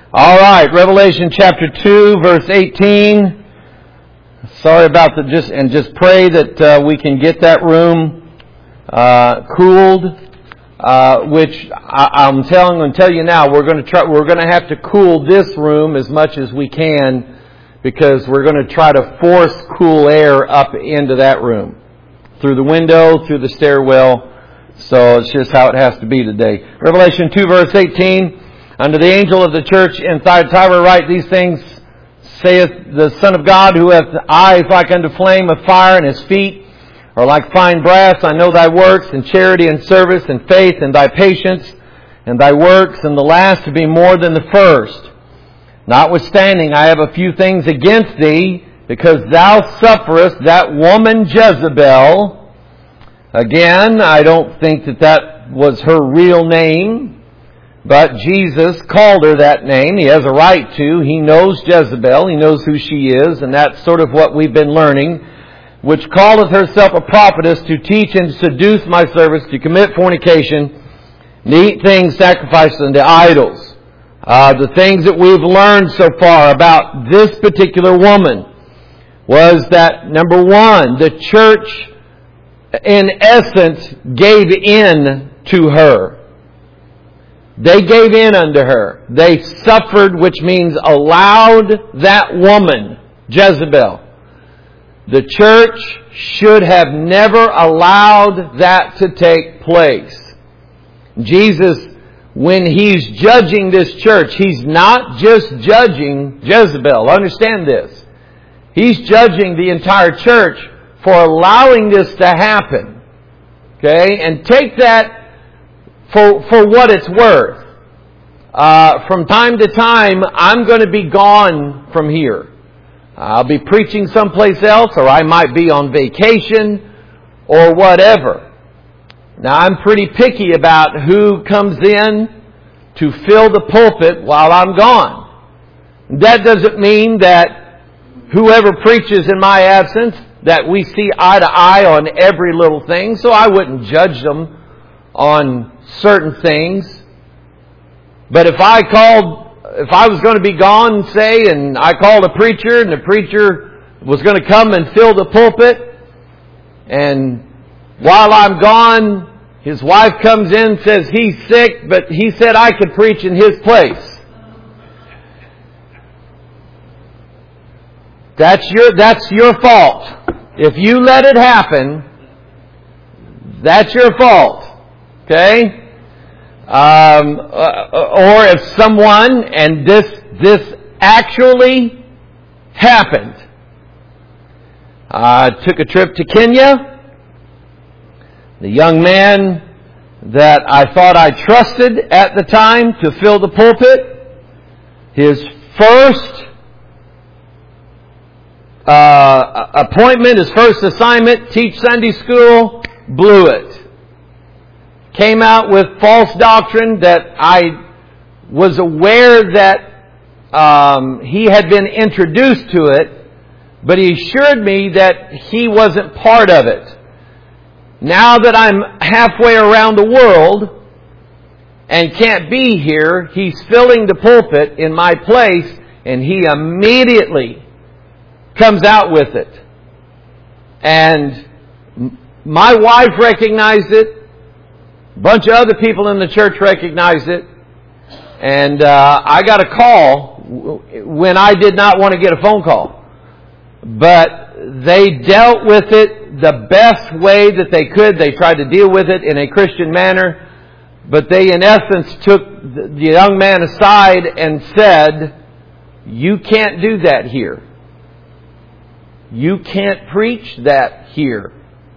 All right, Revelation chapter 2, verse 18. Sorry about just pray that we can get that room cooled. Which I'm going to tell you now, we're going to have to cool this room as much as we can, because we're going to try to force cool air up into that room through the window, through the stairwell. So it's just how it has to be today. Revelation 2, verse 18. Unto the angel of the church in Thyatira write, these things saith the Son of God, who hath eyes like unto flame of fire, and his feet are like fine brass. I know thy works, and charity, and service, and faith, and thy patience, and thy works, and the last to be more than the first. Notwithstanding, I have a few things against thee, because thou sufferest that woman Jezebel. Again, I don't think that was her real name, but Jesus called her that name. He has a right to. He knows Jezebel. He knows who she is, and that's sort of what we've been learning. Which calleth herself a prophetess, to teach and seduce my servants to commit fornication, and eat things sacrificed unto idols. The things that we've learned so far about this particular woman was that, number one, the church in essence gave in to her. They gave in unto her. They suffered, which means allowed that woman, Jezebel. The church should have never allowed that to take place. Jesus, when He's judging this church, He's not just judging Jezebel. Understand this. He's judging the entire church for allowing this to happen. Okay? And take that for what it's worth. From time to time, I'm going to be gone from here. I'll be preaching someplace else, or I might be on vacation, or whatever. Now, I'm pretty picky about who comes in to fill the pulpit while I'm gone. That doesn't mean that whoever preaches in my absence, that we see eye to eye on every little thing, so I wouldn't judge them on certain things. But if I was going to be gone, say, and I called a preacher, and the preacher was going to come and fill the pulpit, and while I'm gone, his wife comes in and says he's sick, but he said I could preach in his place. That's your fault. If you let it happen, that's your fault. Okay? Or if someone, and this actually happened. I took a trip to Kenya. The young man that I thought I trusted at the time to fill the pulpit, his first appointment, his first assignment, teach Sunday school, blew it. Came out with false doctrine that I was aware that he had been introduced to it, but he assured me that he wasn't part of it. Now that I'm halfway around the world and can't be here, he's filling the pulpit in my place, and he immediately comes out with it. And my wife recognized it. A bunch of other people in the church recognized it. And I got a call when I did not want to get a phone call. But they dealt with it the best way that they could. They tried to deal with it in a Christian manner. But they, in essence, took the young man aside and said, you can't do that here. You can't preach that here.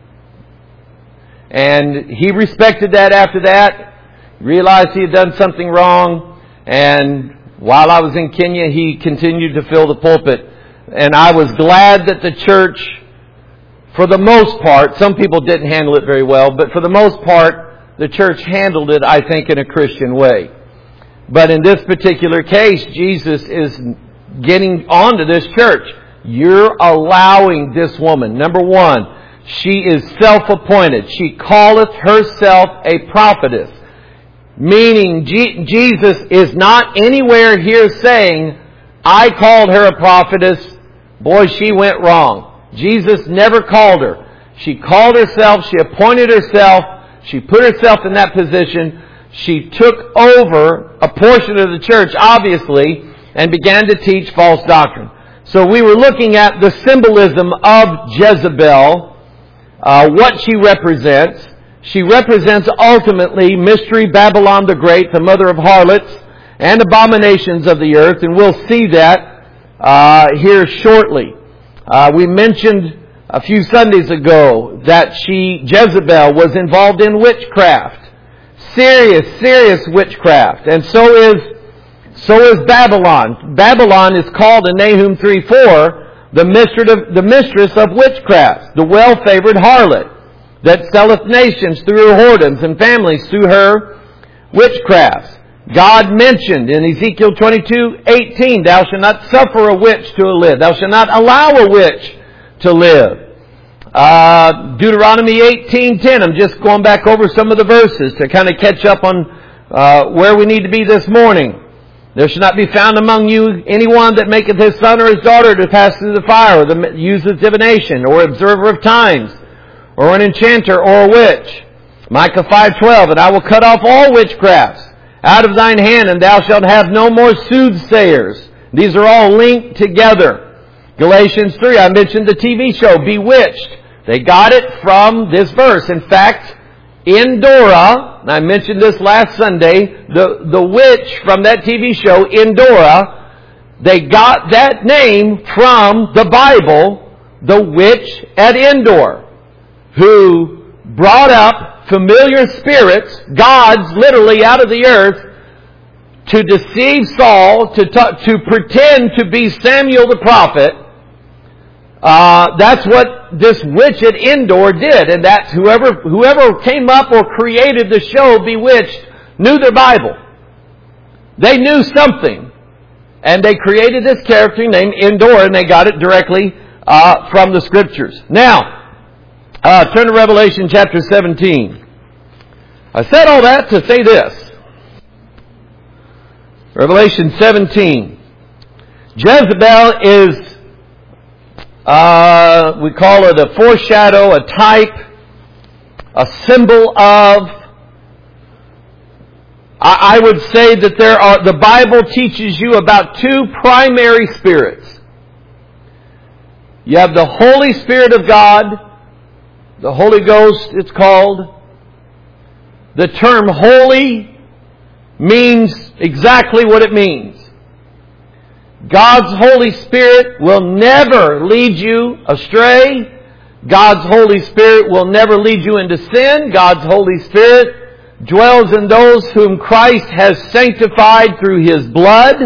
And he respected that after that, realized he had done something wrong, and while I was in Kenya, he continued to fill the pulpit. And I was glad that the church, for the most part, some people didn't handle it very well, but for the most part, the church handled it, I think, in a Christian way. But in this particular case, Jesus is getting onto this church. You're allowing this woman. Number one, she is self-appointed. She calleth herself a prophetess. Meaning Jesus is not anywhere here saying, I called her a prophetess. Boy, she went wrong. Jesus never called her. She called herself. She appointed herself. She put herself in that position. She took over a portion of the church, obviously, and began to teach false doctrine. So we were looking at the symbolism of Jezebel, what she represents. She represents ultimately Mystery Babylon the Great, the mother of harlots and abominations of the earth, and we'll see that here shortly. We mentioned a few Sundays ago that Jezebel, was involved in witchcraft. Serious witchcraft. And so is Babylon. Babylon is called in Nahum 3:4 the mistress of witchcraft, the well-favored harlot that selleth nations through her whoredoms and families through her witchcrafts. God mentioned in Ezekiel 22:18, thou shalt not suffer a witch to live. Thou shalt not allow a witch to live. Deuteronomy 18:10. I'm just going back over some of the verses to kind of catch up on where we need to be this morning. There shall not be found among you anyone that maketh his son or his daughter to pass through the fire, or that uses divination, or observer of times, or an enchanter, or a witch. Micah 5:12. And I will cut off all witchcrafts out of thine hand, and thou shalt have no more soothsayers. These are all linked together. Galatians 3, I mentioned the TV show, Bewitched. They got it from this verse. In fact, Endora, and I mentioned this last Sunday, the witch from that TV show, Endora, they got that name from the Bible, the witch at Endor, who brought up familiar spirits, gods literally out of the earth, to deceive Saul, to pretend to be Samuel the prophet. That's what this witch at Endor did, and that's whoever came up or created the show Bewitched knew their Bible. They knew something, and they created this character named Endor, and they got it directly from the Scriptures. Now, turn to Revelation chapter 17. I said all that to say this. Revelation 17. Jezebel is, we call it a foreshadow, a type, a symbol of, I would say that the Bible teaches you about two primary spirits. You have the Holy Spirit of God, the Holy Ghost it's called. The term holy means exactly what it means. God's Holy Spirit will never lead you astray. God's Holy Spirit will never lead you into sin. God's Holy Spirit dwells in those whom Christ has sanctified through His blood.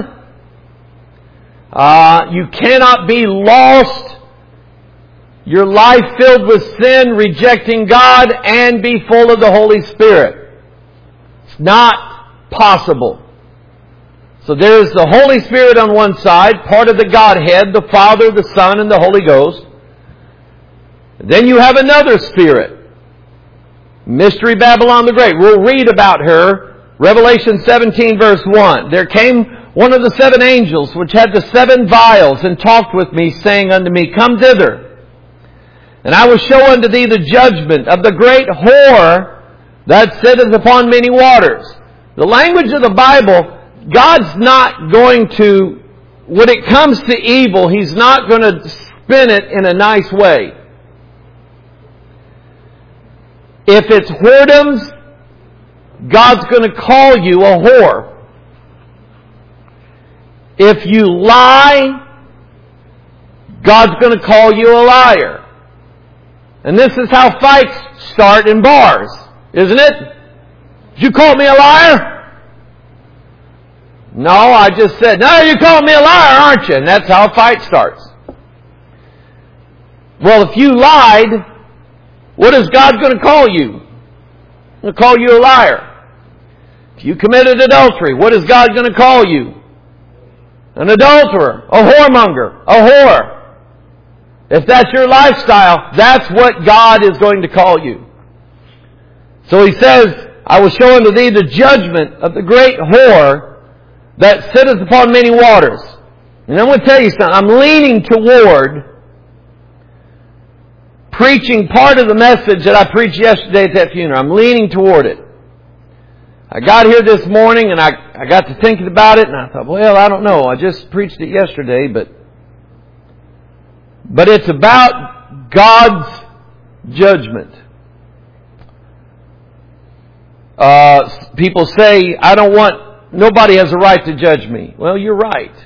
You cannot be lost, your life filled with sin, rejecting God, and be full of the Holy Spirit. It's not possible. So there's the Holy Spirit on one side, part of the Godhead, the Father, the Son, and the Holy Ghost. Then you have another spirit, Mystery Babylon the Great. We'll read about her, Revelation 17 verse 1. There came one of the seven angels which had the seven vials, and talked with me, saying unto me, Come thither, and I will show unto thee the judgment of the great whore that sitteth upon many waters. The language of the Bible, God's not going to, when it comes to evil, He's not going to spin it in a nice way. If it's whoredoms, God's going to call you a whore. If you lie, God's going to call you a liar. And this is how fights start in bars, isn't it? Did you call me a liar? No, I just said, no, you called me a liar, aren't you? And that's how a fight starts. Well, if you lied, what is God going to call you? He's going to call you a liar. If you committed adultery, what is God going to call you? An adulterer, a whoremonger, a whore. If that's your lifestyle, that's what God is going to call you. So He says, I will show unto thee the judgment of the great whore that sitteth upon many waters. And I'm going to tell you something. I'm leaning toward preaching part of the message that I preached yesterday at that funeral. I'm leaning toward it. I got here this morning and I got to thinking about it and I thought, well, I don't know. I just preached it yesterday, but it's about God's judgment. People say, nobody has a right to judge me. Well, you're right.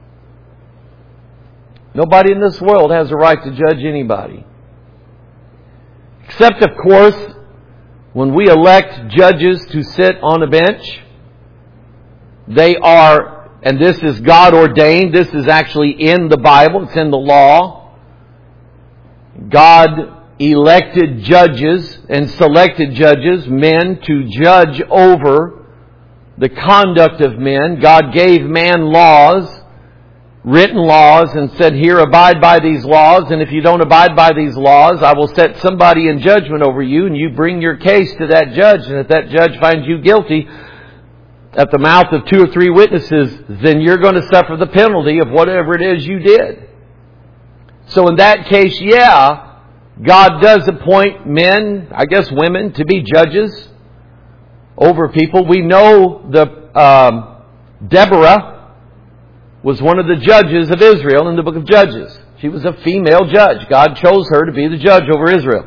Nobody in this world has a right to judge anybody. Except, of course, when we elect judges to sit on a bench, they are, and this is God ordained, this is actually in the Bible, it's in the law. God elected judges and selected judges, men, to judge over the conduct of men. God gave man laws, written laws, and said, here, abide by these laws, and if you don't abide by these laws, I will set somebody in judgment over you, and you bring your case to that judge, and if that judge finds you guilty at the mouth of 2 or 3 witnesses, then you're going to suffer the penalty of whatever it is you did. So in that case, yeah, God does appoint men, I guess women, to be judges over people. We know Deborah was one of the judges of Israel in the book of Judges. She was a female judge. God chose her to be the judge over Israel.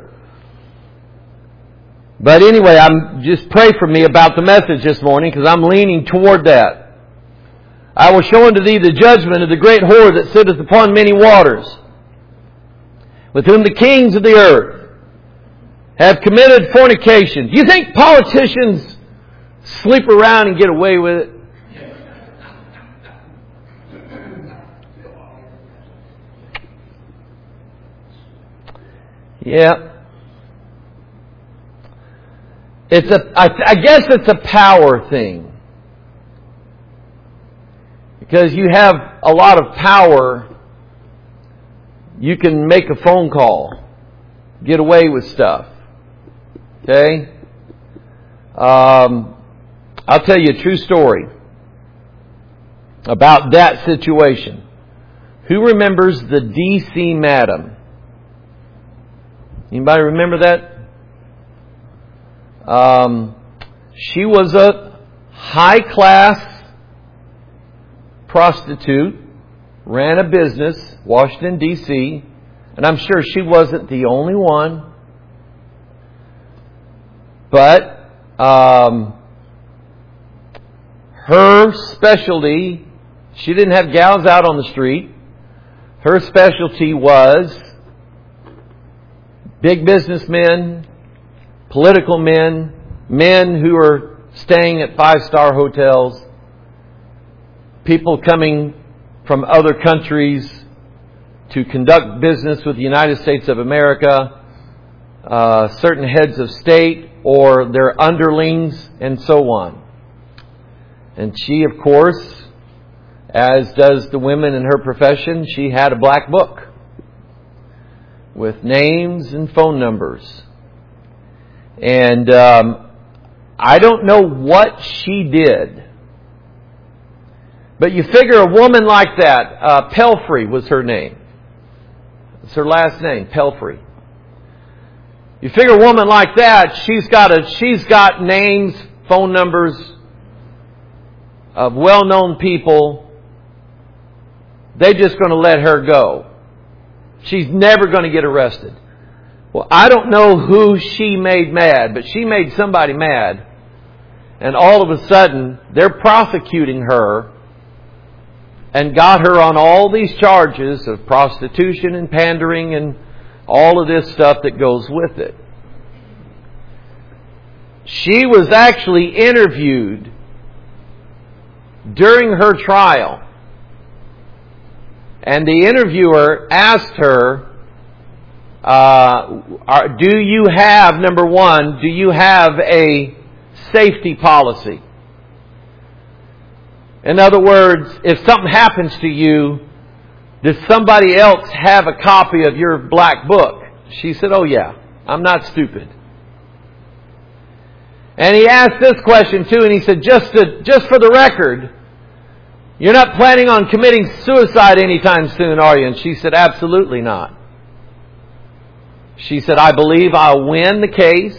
But anyway, just pray for me about the message this morning because I'm leaning toward that. I will show unto thee the judgment of the great whore that sitteth upon many waters, with whom the kings of the earth have committed fornication. Do you think politicians sleep around and get away with it? Yeah. I guess it's a power thing. Because you have a lot of power, you can make a phone call, get away with stuff. Okay? I'll tell you a true story about that situation. Who remembers the D.C. Madam? Anybody remember that? She was a high-class prostitute, ran a business, Washington, D.C., and I'm sure she wasn't the only one. But her specialty, she didn't have gals out on the street. Her specialty was big businessmen, political men, men who are staying at 5-star hotels, people coming from other countries to conduct business with the United States of America, certain heads of state or their underlings, and so on. And she, of course, as does the women in her profession, she had a black book with names and phone numbers. And I don't know what she did. But you figure a woman like that, Pelfrey was her name. It's her last name, Pelfrey. You figure a woman like that, she's got names, phone numbers of well-known people. They're just going to let her go. She's never going to get arrested. Well, I don't know who she made mad, but she made somebody mad. And all of a sudden, they're prosecuting her and got her on all these charges of prostitution and pandering and all of this stuff that goes with it. She was actually interviewed during her trial. And the interviewer asked her, do you have, number one, do you have a safety policy? In other words, if something happens to you, does somebody else have a copy of your black book? She said, oh yeah, I'm not stupid. And he asked this question too, and he said, just for the record, you're not planning on committing suicide anytime soon, are you? And she said, absolutely not. She said, I believe I'll win the case,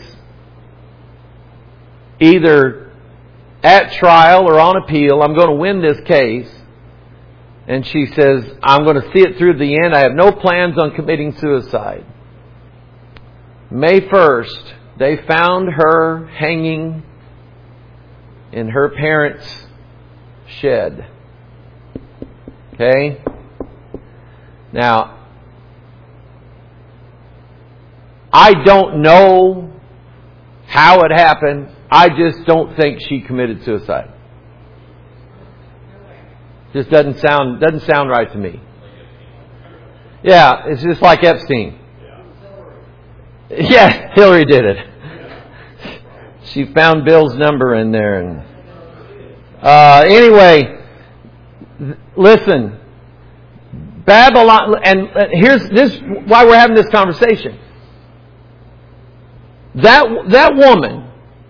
either at trial or on appeal. I'm going to win this case. And she says, I'm going to see it through the end. I have no plans on committing suicide. May 1st, they found her hanging in her parents' shed. Okay? Now, I don't know how it happened. I just don't think she committed suicide. Just doesn't sound right to me. Yeah, it's just like Epstein. Yeah, Hillary did it. She found Bill's number in there, and anyway, listen, Babylon, and here's this why we're having this conversation. That woman,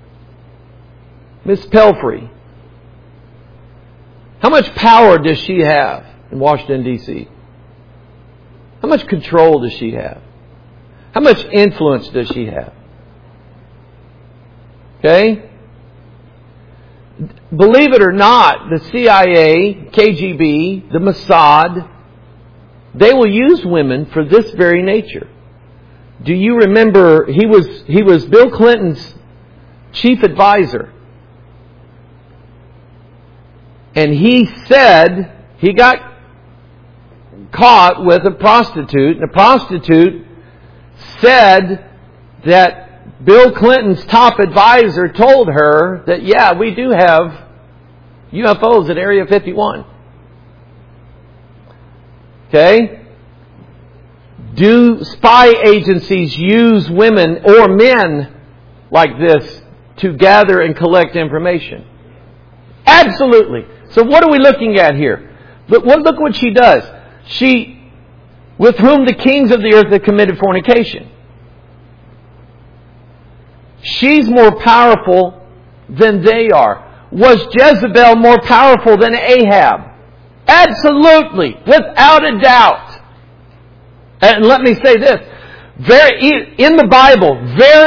Miss Pelfrey, how much power does she have in Washington, D.C.? How much control does she have? How much influence does she have? Okay? Believe it or not, the CIA, KGB, the Mossad, they will use women for this very nature. Do you remember he was Bill Clinton's chief advisor? And he said he got caught with a prostitute, and the prostitute said that Bill Clinton's top advisor told her that, yeah, we do have UFOs at Area 51. Okay? Do spy agencies use women or men like this to gather and collect information? Absolutely. So what are we looking at here? Look what she does. She, with whom the kings of the earth have committed fornication. She's more powerful than they are. Was Jezebel more powerful than Ahab? Absolutely. Without a doubt. And let me say this. In the Bible,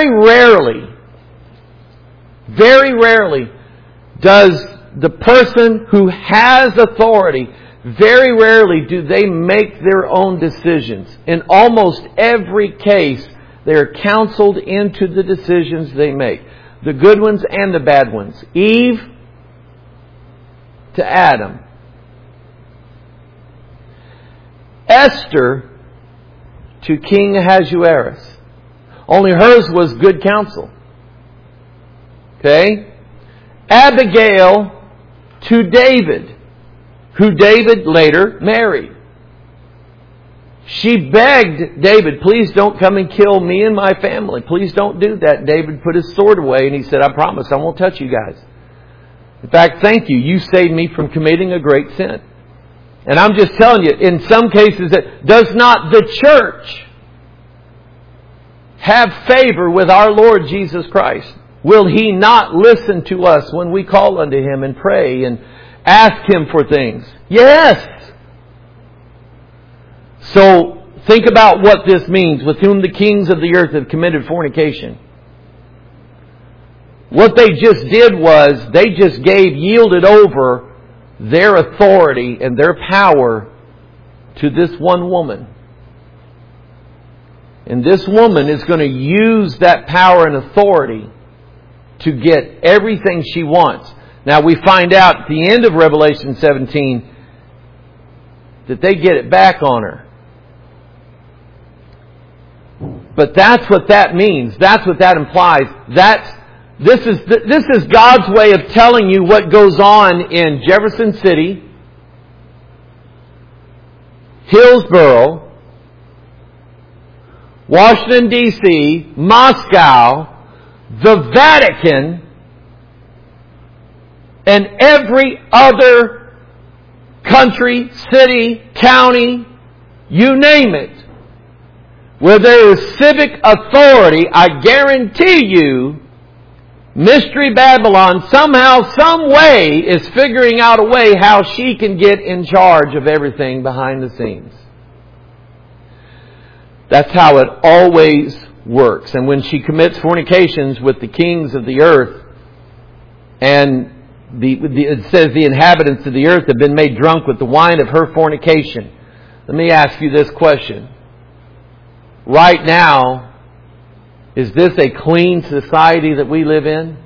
very rarely does the person who has authority, very rarely do they make their own decisions. In almost every case, they are counseled into the decisions they make. The good ones and the bad ones. Eve to Adam. Esther to King Ahasuerus. Only hers was good counsel. Okay? Abigail to David, who David later married. She begged David, please don't come and kill me and my family. Please don't do that. David put his sword away and he said, I promise I won't touch you guys. In fact, thank you. You saved me from committing a great sin. And I'm just telling you, in some cases, does not the church have favor with our Lord Jesus Christ? Will He not listen to us when we call unto Him and pray and ask Him for things? Yes! So, think about what this means. With whom the kings of the earth have committed fornication. What they just did was, they just yielded over their authority and their power to this one woman. And this woman is going to use that power and authority to get everything she wants. Now we find out at the end of Revelation 17 that they get it back on her. But that's what that means. That's what that implies. This is God's way of telling you what goes on in Jefferson City, Hillsborough, Washington, D.C., Moscow, the Vatican, and every other country, city, county, you name it, where there is civic authority. I guarantee you Mystery Babylon somehow, some way is figuring out a way how she can get in charge of everything behind the scenes. That's how it always works. And when she commits fornications with the kings of the earth, and it says the inhabitants of the earth have been made drunk with the wine of her fornication. Let me ask you this question. Right now, is this a clean society that we live in?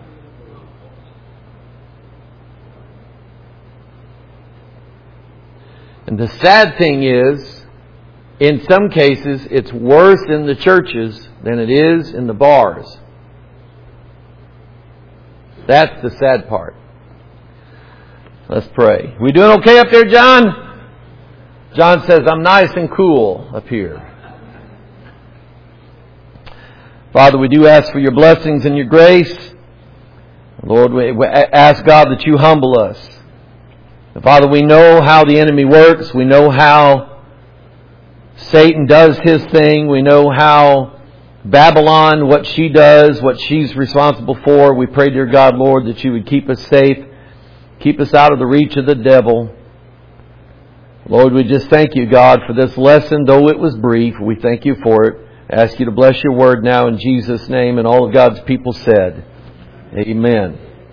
And the sad thing is, in some cases, it's worse in the churches than it is in the bars. That's the sad part. Let's pray. We doing okay up there, John? John says, I'm nice and cool up here. Father, we do ask for your blessings and your grace. Lord, we ask God that you humble us. And Father, we know how the enemy works. We know how Satan does his thing. We know how Babylon, what she does, what she's responsible for. We pray, dear God, Lord, that you would keep us safe. Keep us out of the reach of the devil. Lord, we just thank you, God, for this lesson. Though it was brief, we thank you for it. I ask you to bless your word now in Jesus' name, and all of God's people said, Amen.